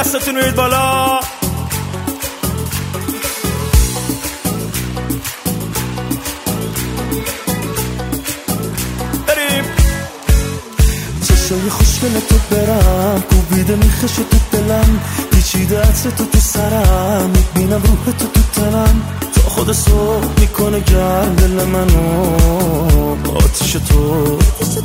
دستتون روید بالا. بریم. چشای خوشگل تو برم کوبیده میخش تو دلم، پیچیده عطر تو سرم، میبینم روح تو تنم، تا خود صبح میکنه گرم دل منو آتیش تو.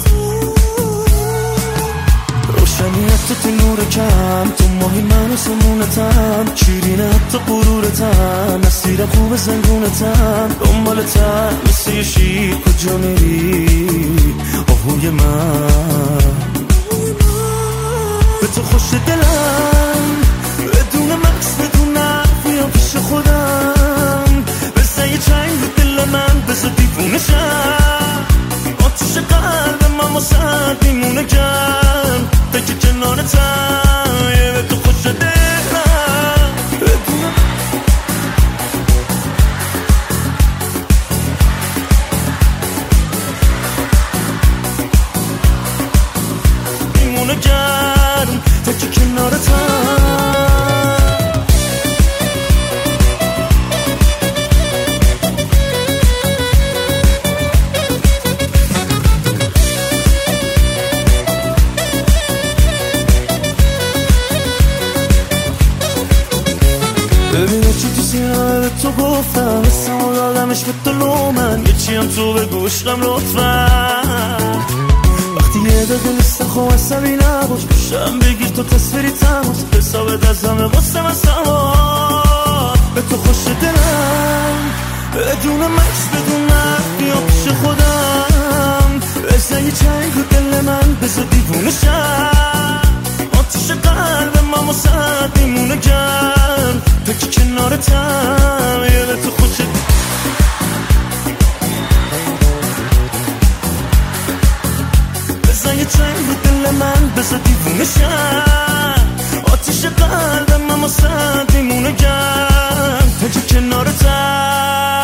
روشنیت تو نور کم، تو ماهی من و سمونتم، شیرینه حتی غرورتم، مسیرم خوب زنگونتم، دنبالتم مثل یه شیر کجا میری آهوی من. به تو خوش دلم بدون مکس بدون نفیم پیش خودم، بزن یه چنگ رو دل من بزا دیوونه شم، آتیش قلب من واسد میمونه گرم تا که کنارتم. به تو خوش دلم بدون میمونه گرم تا که کنارتم. ببینه چی تو سینه به تو گفتم، اسمو دادمش به دلو من، یه چی هم تو بگو عشقم لطفا. وقتی یه دقیقه نیستم خواه عصبی نباش، بشم بگیر تو تصویری تماس، حساب دستمه واسه من سما. به تو خوش دلم بدون مکس بدون نفی پیش خودم، بزن یه چنگ رو دل من بزا دیوونه شم، آتیش قلب من واسد میمونه گرم تا که کنارتم. به تو خوش بزن یه چنگ رو دل من بزا دیوونه شم، آتیش قلب من واسد میمونه گرم تا که کنارتم.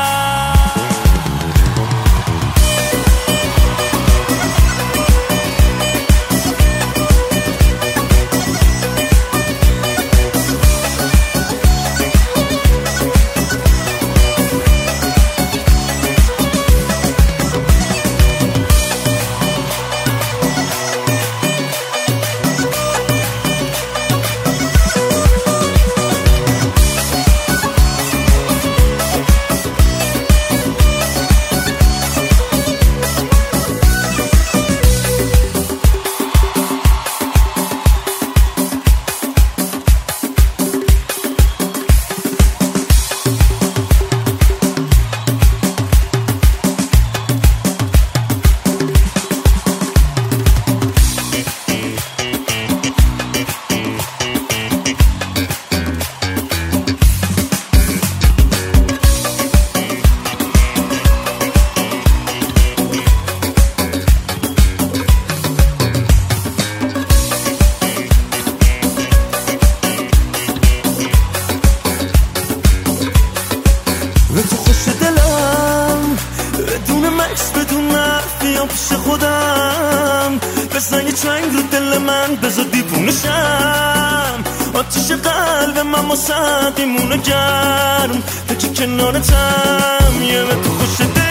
به تو خوش دلم بدون مکس بدون نفیم پیش خودم، بزن یه چنگ رو دل من بزا دیوونه شم، آتیش قلب من واسد میمونه گرم تا که کنارتم. به تو خوش دلم